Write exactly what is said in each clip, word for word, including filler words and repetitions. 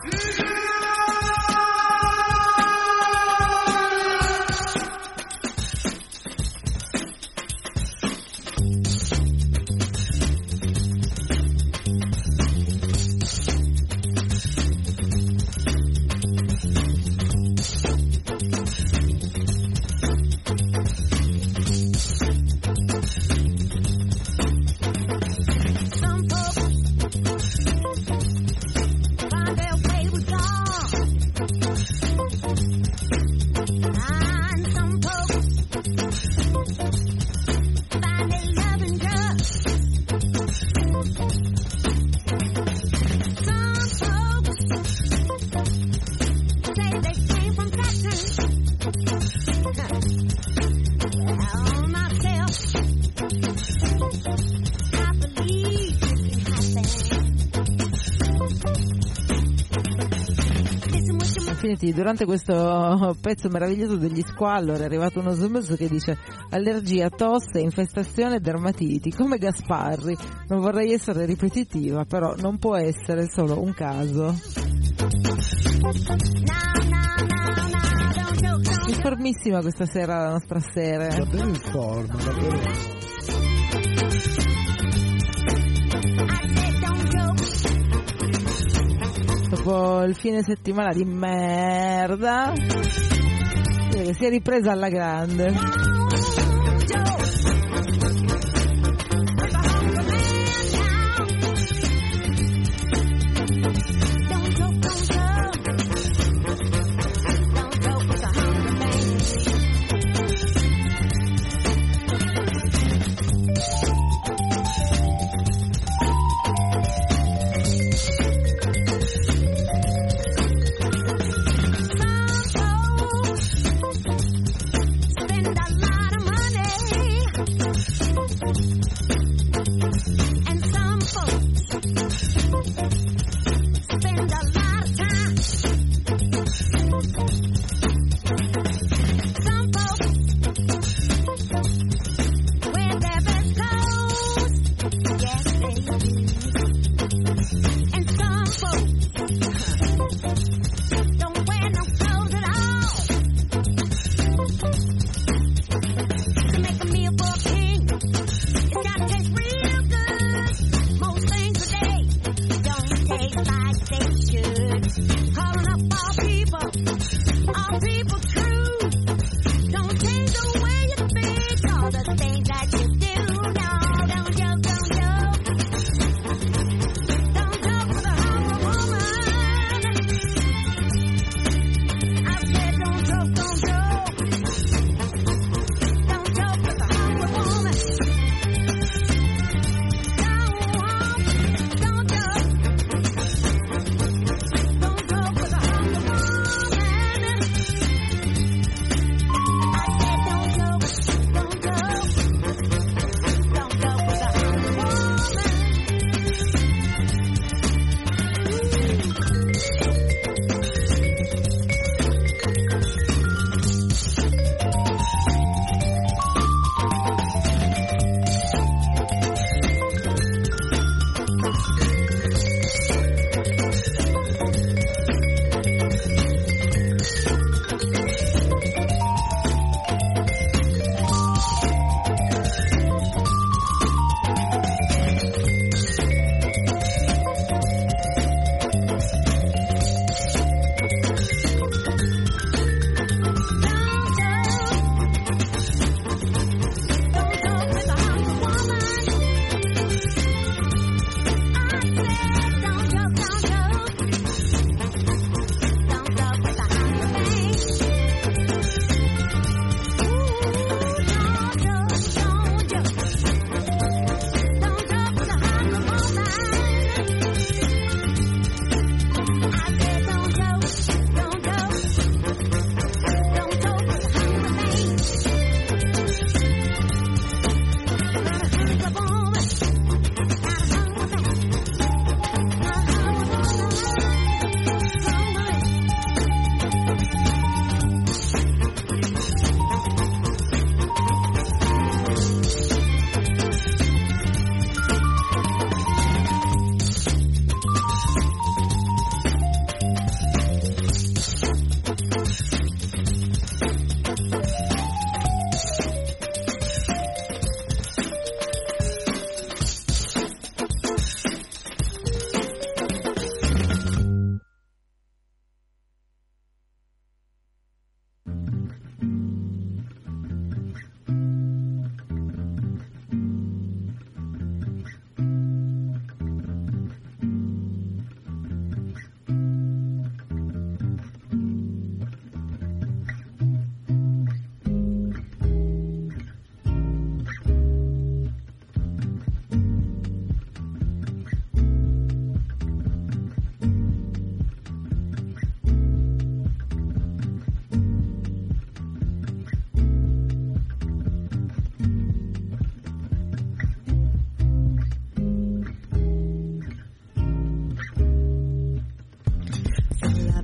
Durante questo pezzo meraviglioso degli Squallor è arrivato uno sms che dice: allergia, tosse, infestazione, dermatiti, come Gasparri. Non vorrei essere ripetitiva, però non può essere solo un caso. Informissima questa sera la nostra serie. Davvero in forma, davvero. Dopo il fine settimana di merda, che si è ripresa alla grande.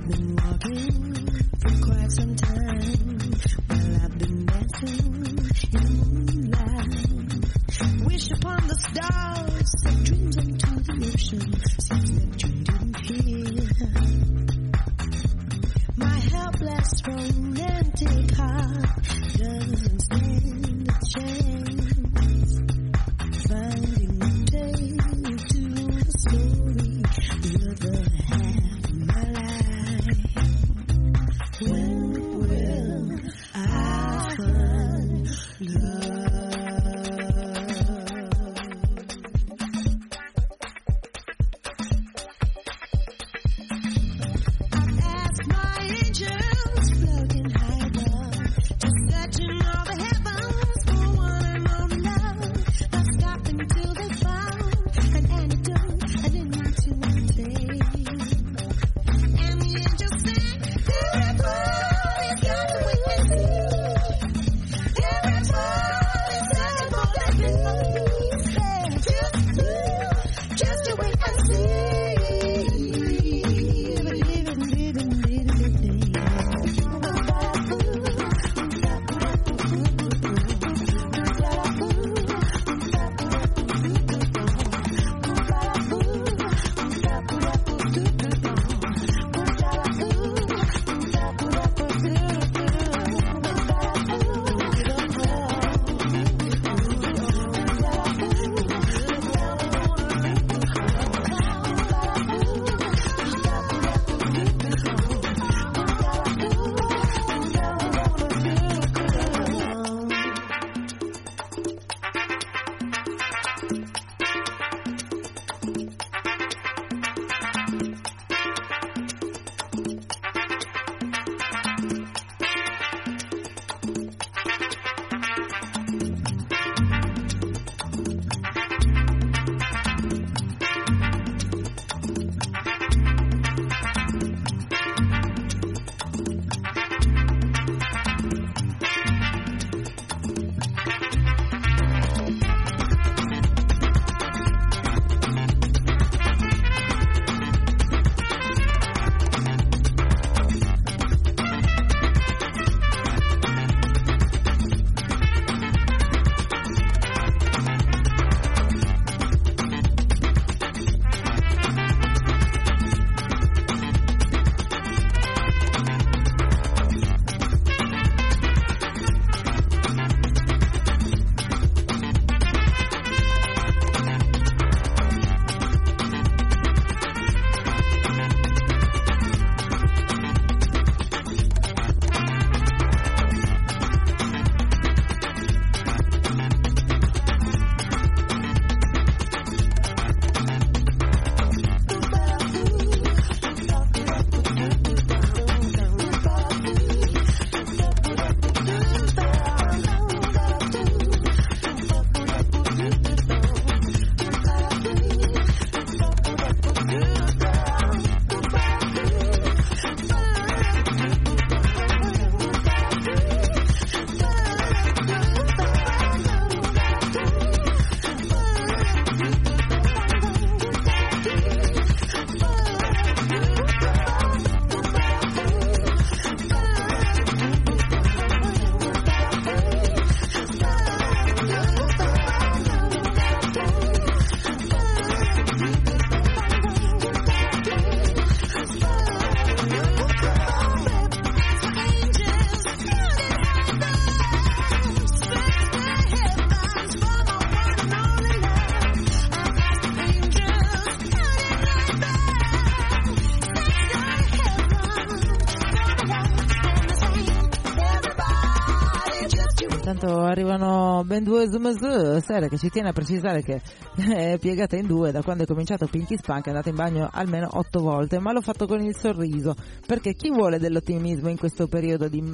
Intanto arrivano ben due zoom serie che ci tiene a precisare che è piegata in due da quando è cominciato Pinky Spunk, è andata in bagno almeno otto volte, ma l'ho fatto con il sorriso, perché chi vuole dell'ottimismo in questo periodo di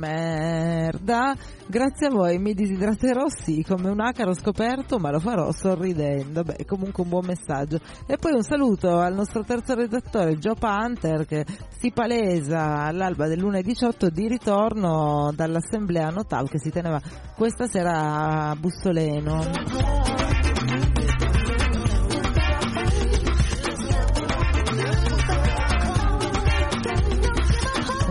merda? Grazie a voi mi disidraterò sì come un acaro scoperto, ma lo farò sorridendo. Beh, comunque un buon messaggio. E poi un saluto al nostro terzo redattore Joe Panther, che si palesa all'alba del lunedì diciotto di ritorno dall'assemblea Notav che si teneva questa sera a Bussoleno.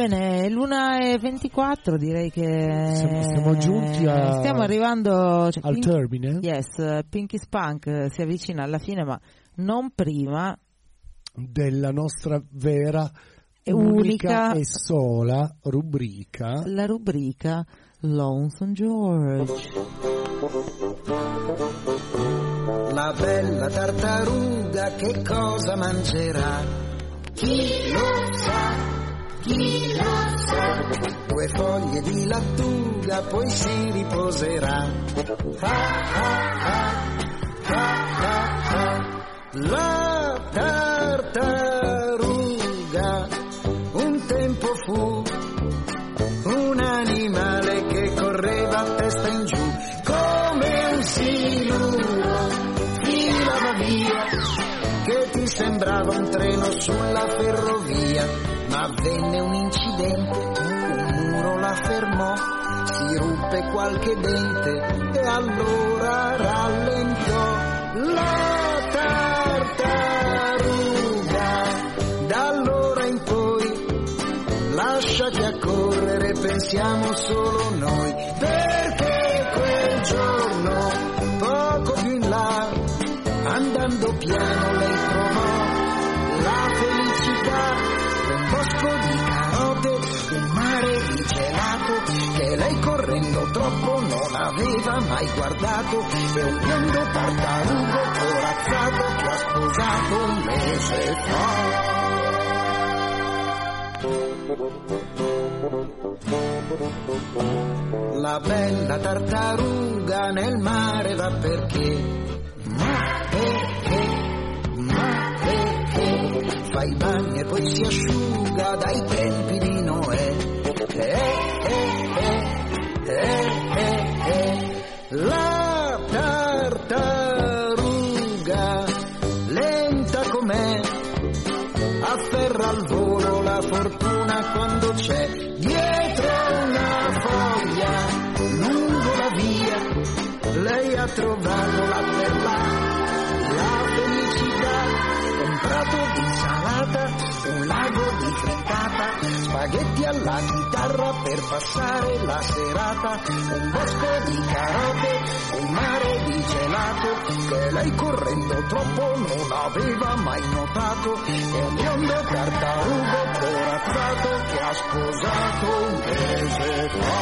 Bene, l'una e ventiquattro direi che siamo, siamo giunti a, stiamo arrivando, cioè, al Pink, termine. Yes, Pinky Spunk si avvicina alla fine, ma non prima della nostra vera e unica, unica e sola rubrica, la rubrica Lonesome George. La bella tartaruga che cosa mangerà? Chi lo sa, chi lo sa? Due foglie di lattuga poi si riposerà. Ah, ah, ah, ah, ah, ah. La tartaruga un tempo fu un animale che correva a testa in giù come un siluro, filava via che ti sembrava un treno sulla ferrovia, ma avvenne un incidente, un muro la fermò, si ruppe qualche dente e allora rallentò. La tartaruga da allora in poi lasciati a correre, pensiamo solo noi, perché quel giorno poco più in là, andando piano lei trovò la felicità, un bosco di carote, un mare di gelato che lei correndo troppo non aveva mai guardato, e un biondo tartarugo corazzato che ha sposato un mese fa. La bella tartaruga nel mare va perché, ma perché, ma perché, fa i bagni e poi si asciuga dai tempi di Noè. Eh, eh, eh, eh, eh, eh. La tartaruga lenta com'è afferra al volo la fortuna quando c'è dietro una foglia lungo la via, lei ha trovato la perla, la felicità, un prato di insalata, un lago di frittata, spaghetti alla chitarra per passare la serata, un bosco di carote, un mare di gelato che lei correndo troppo non aveva mai notato, e un biondo tartarugo corazzato che ha sposato un mese fa.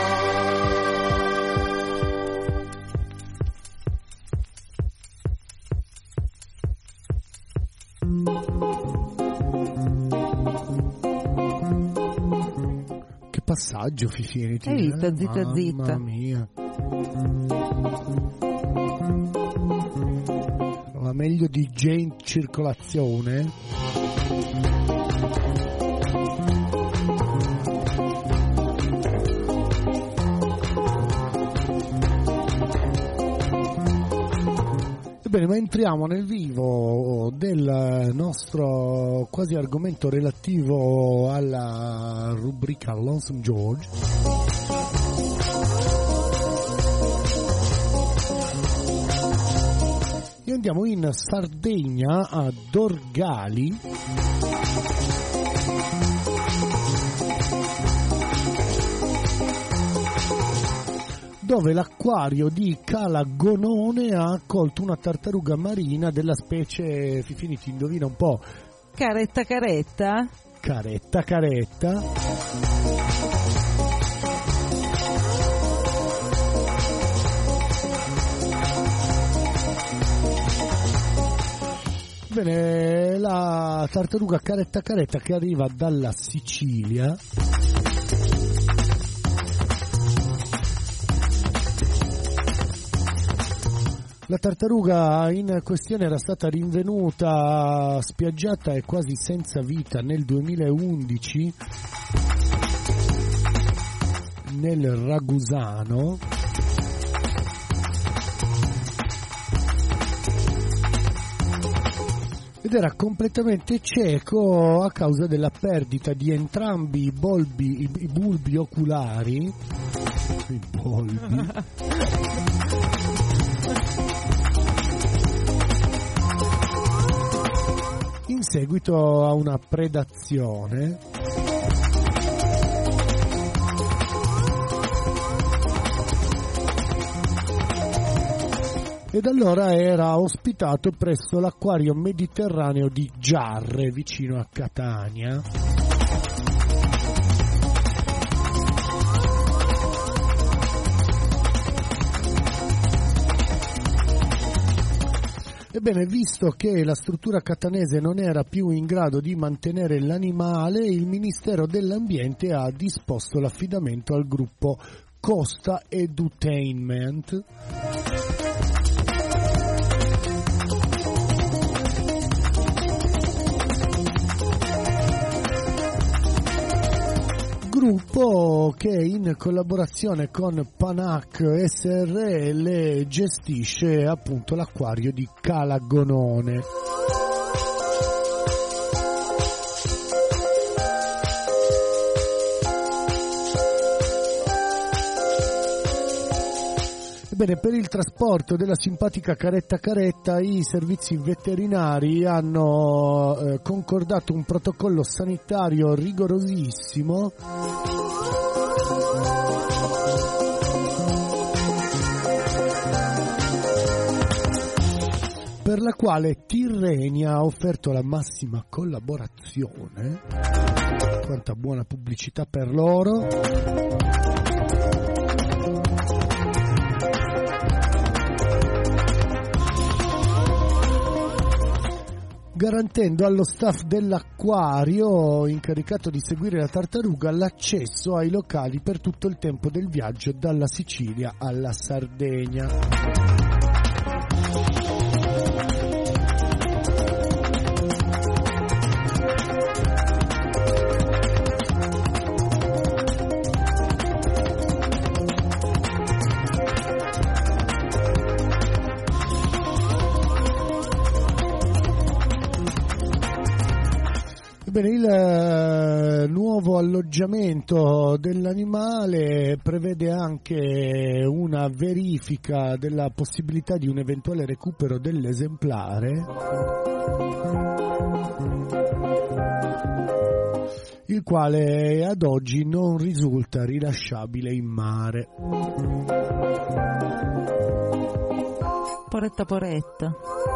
Che passaggio, Fifini. Hai visto? Zitta Mamma zitta. Mamma mia. La meglio di Jane Circolazione. Bene, ma entriamo nel vivo del nostro quasi argomento relativo alla rubrica Lonesome George. E andiamo in Sardegna a Dorgali, dove l'acquario di Cala Gonone ha accolto una tartaruga marina della specie, Fifini, ti indovina un po'? Caretta caretta? Caretta caretta. Bene, la tartaruga caretta caretta che arriva dalla Sicilia. La tartaruga in questione era stata rinvenuta spiaggiata e quasi senza vita nel duemilaundici nel Ragusano. Ed era completamente cieco a causa della perdita di entrambi i bulbi, i, i bulbi oculari. I bulbi. In seguito a una predazione. ed allora era ospitato presso l'acquario mediterraneo di Giarre, vicino a Catania. Ebbene, visto che la struttura catanese non era più in grado di mantenere l'animale, il Ministero dell'Ambiente ha disposto l'affidamento al gruppo Costa Edutainment. Gruppo che in collaborazione con Panac S R L gestisce appunto l'acquario di Cala Gonone. Ebbene, per il trasporto della simpatica caretta caretta i servizi veterinari hanno eh, concordato un protocollo sanitario rigorosissimo per la quale Tirrenia ha offerto la massima collaborazione. Quanta buona pubblicità per loro. Garantendo allo staff dell'acquario incaricato di seguire la tartaruga l'accesso ai locali per tutto il tempo del viaggio dalla Sicilia alla Sardegna. Bene, il eh, nuovo alloggiamento dell'animale prevede anche una verifica della possibilità di un eventuale recupero dell'esemplare, il quale ad oggi non risulta rilasciabile in mare. Poretta poretta.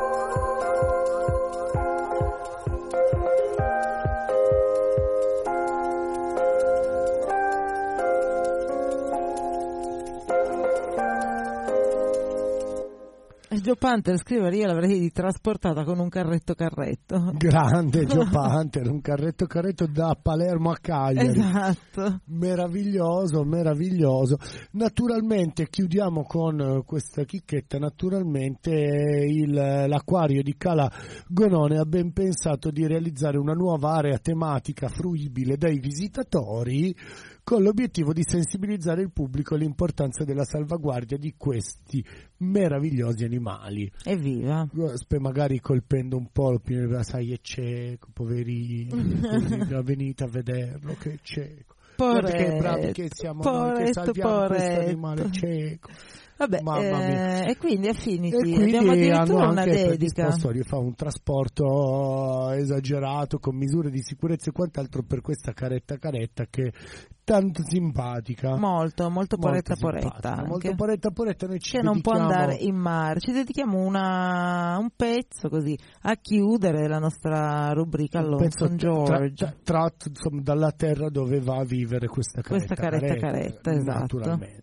Joe Panther scrive: io l'avrei trasportata con un carretto carretto. Grande Joe Panther, un carretto carretto da Palermo a Cagliari. Esatto. Meraviglioso, meraviglioso. Naturalmente chiudiamo con questa chicchetta. Naturalmente il, l'acquario di Cala Gonone ha ben pensato di realizzare una nuova area tematica fruibile dai visitatori, con l'obiettivo di sensibilizzare il pubblico all'importanza della salvaguardia di questi meravigliosi animali. Evviva! Magari colpendo un po' l'opinione, sai, è cieco, poverino, venite a vederlo che è cieco. Poretto, che bravi che siamo poretto, noi che salviamo poretto. questo animale cieco. Vabbè, eh, e quindi Affinity, e quindi abbiamo addirittura hanno una anche dedica. Di fare un trasporto esagerato con misure di sicurezza e quant'altro per questa caretta caretta che è tanto simpatica, molto molto poretta molto poretta anche. molto poretta poretta. Noi ci che non può andare in mare, ci dedichiamo una, un pezzo così a chiudere la nostra rubrica Lonesome George, tratto tra, tra, dalla terra dove va a vivere questa caretta questa caretta caretta, caretta esatto. Naturalmente.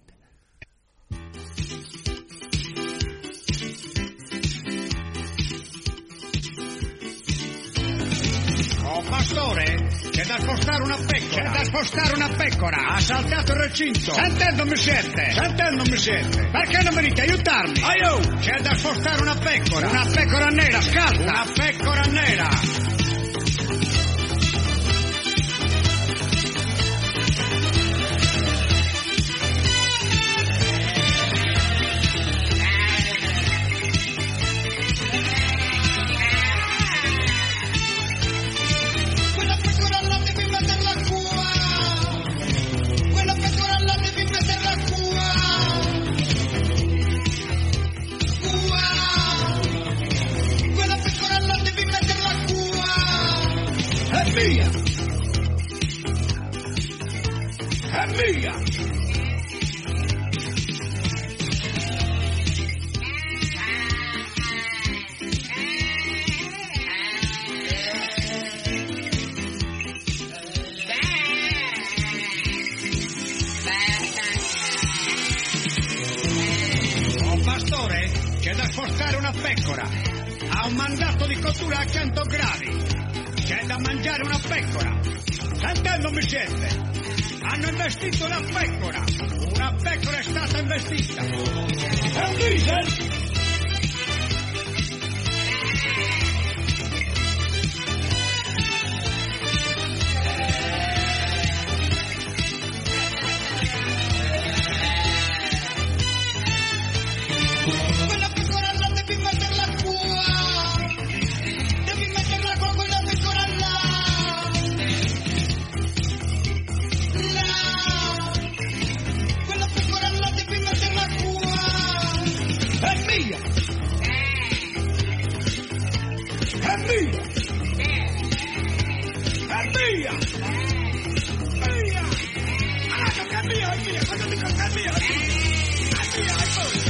Oh pastore, c'è da spostare una pecora, c'è da spostare una pecora, ha saltato il recinto, sentendomi siete, sentendomi siete, perché non venite a aiutarmi? Aiù, c'è da spostare una pecora, una pecora nera, scalza, una pecora nera. Quella pecora alla devi metterla a cua. toccare una pecora. Ha un mandato di cottura a cento gradi. C'è da mangiare una pecora. Sentendo mi siete? Hanno investito una pecora. Una pecora è stata investita. È un diesel? Quella pecora là devi metterla qua. Devi metterla qua, quella pecora là. Là. Quella pecora là devi metterla qua. È mia! È mia! È mia! Mia! Ah, che è mia, è mia! Quando dico che è mia, è mia! È mia, è mia!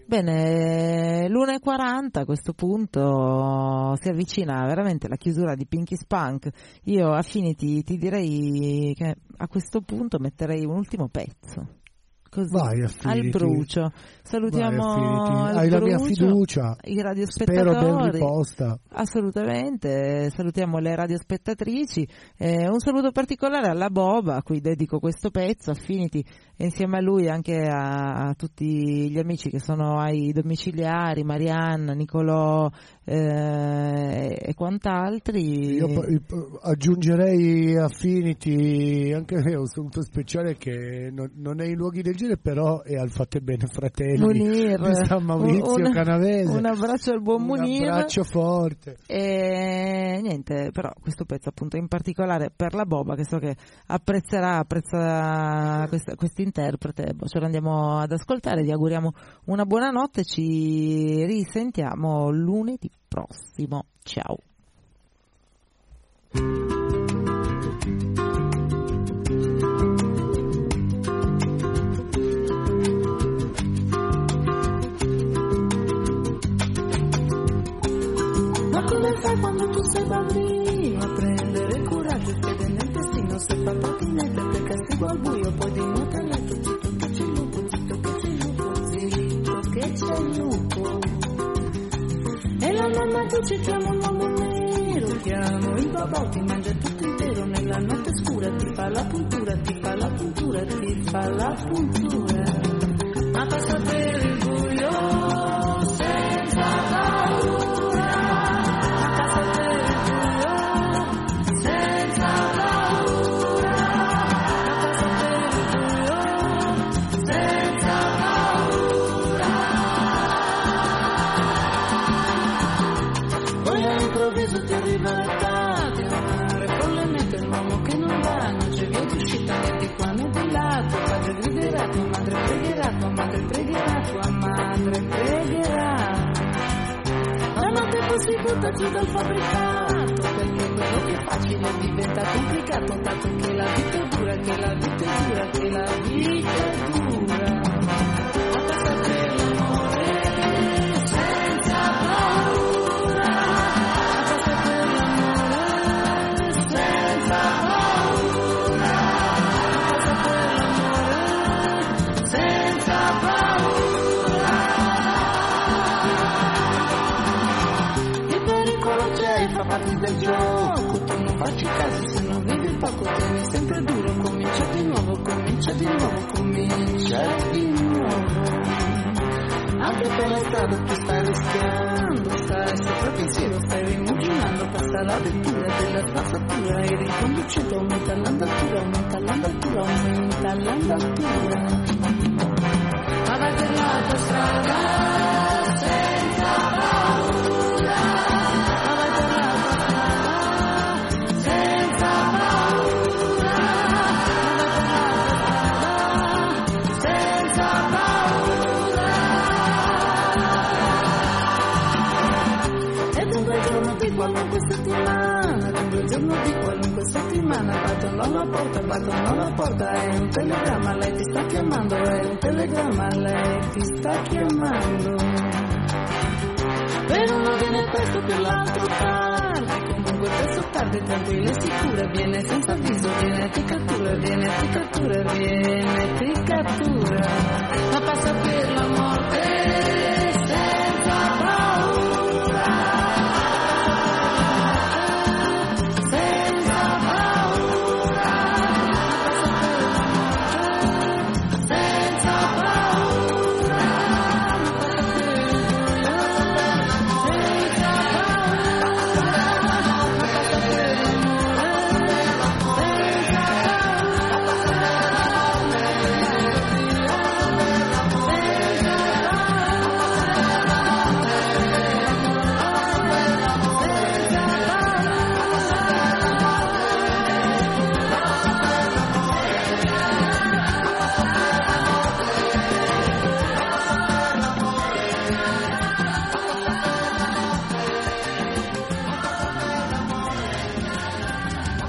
Bene, l'una e quaranta a questo punto si avvicina veramente la chiusura di Pinky Spunk. Io Affinity ti direi che a questo punto metterei un ultimo pezzo. Così, Vai, al brucio. Salutiamo Vai, al hai brucio, la mia fiducia, i radiospettatori. spero ben riposta. Assolutamente, salutiamo le radiospettatrici, eh, un saluto particolare alla Boba a cui dedico questo pezzo, Affinity, e insieme a lui anche a, a tutti gli amici che sono ai domiciliari, Marianna, Nicolò eh, e quant'altri. Io poi aggiungerei Affinity anche un saluto speciale che non, non è in luoghi del genere, però è al Fate Bene Fratelli Munir, di San Maurizio un, Canavese. Un abbraccio al buon Munir. Un abbraccio forte. E niente, però questo pezzo appunto in particolare per la Boba, che so che apprezzerà, apprezzerà questa, questo interprete, ce lo andiamo ad ascoltare, vi auguriamo una buona notte, ci risentiamo lunedì prossimo, ciao. Ma come fai quando tu sei bambino a prendere coraggio e fede nel destino? Se fa patinette per castigo al buio, poi di notte a letto, zitto che c'è il lupo, zitto che c'è il lupo, zitto che c'è il lupo. E la mamma dice chiamo un uomo nero, chiamo il babò, ti mangia tutto intero, nella notte scura ti fa la puntura, ti fa la puntura, ti fa la puntura. Ma passa per il buio senza paura. Ti arriva l'estate, amare follemente l'uomo che non va, non c'è via d'uscita né di qua né di là. Tuo padre griderà, tua madre pregherà, tua madre pregherà, tua madre pregherà. La notte poi si butta giù dal fabbricato, perché quello che è facile diventa complicato, dato che la vita è dura, che la vita è dura, che la vita è dura. Ma passa per l'amore senza paura. Fa parte del gioco, tu non facci caso se non vivi poco, tieni sempre duro, comincia di nuovo, comincia di nuovo, comincia di nuovo. Anche per la strada tu stai rischiando, stai sopra pensiero, stai rimuginando, passa la vettura della spazzatura e riconducendo, aumenta l'andatura, aumenta l'andatura, aumenta l'andatura. Ma vai per la tua strada senza paura. Qualunque settimana, due giorni di qualunque settimana, battono alla porta, battono alla porta, è un telegramma, lei ti sta chiamando, è un telegramma, lei ti sta chiamando. Per uno viene questo, per l'altro tardi, comunque presto tardi, tranquilla e sicura, viene senza avviso, viene ti cattura, viene ti cattura, viene ti cattura.